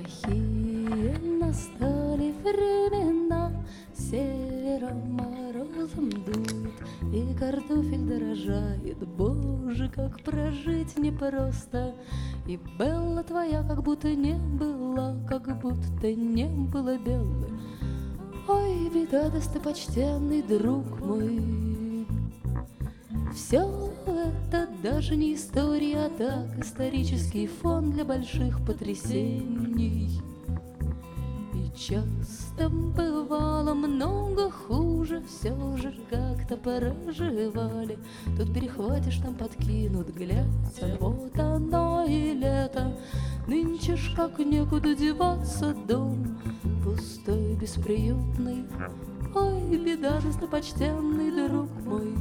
Плохие настали времена, серым морозом дует, и картофель дорожает. Боже, как прожить непросто, и Белла твоя как будто не была, как будто не было Беллы. Ой, беда, достопочтенный друг мой, все это даже не история, а так исторический фон для больших потрясений. И часто бывало много хуже, все же как-то проживали. Тут перехватишь, там подкинут, глядь, а вот оно и лето. Нынче ж как некуда деваться, дом пустой, бесприютный. Ой, беда, достопочтенный друг мой.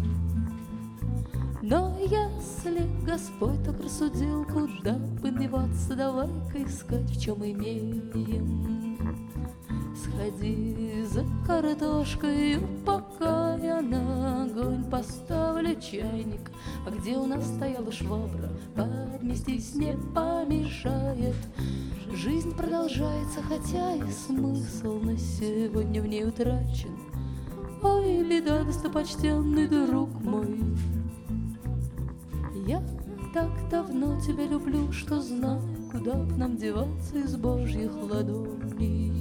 Но если Господь так рассудил, куда подеваться, давай-ка искать, в чем имеем. Сходи за картошкой, пока я на огонь поставлю чайник. А где у нас стояла швабра, подместись не помешает. Жизнь продолжается, хотя и смысл на сегодня в ней утрачен. Ой, беда, достопочтенный друг мой. Я так давно тебя люблю, что знаю, куда б нам деваться из Божьих ладоней.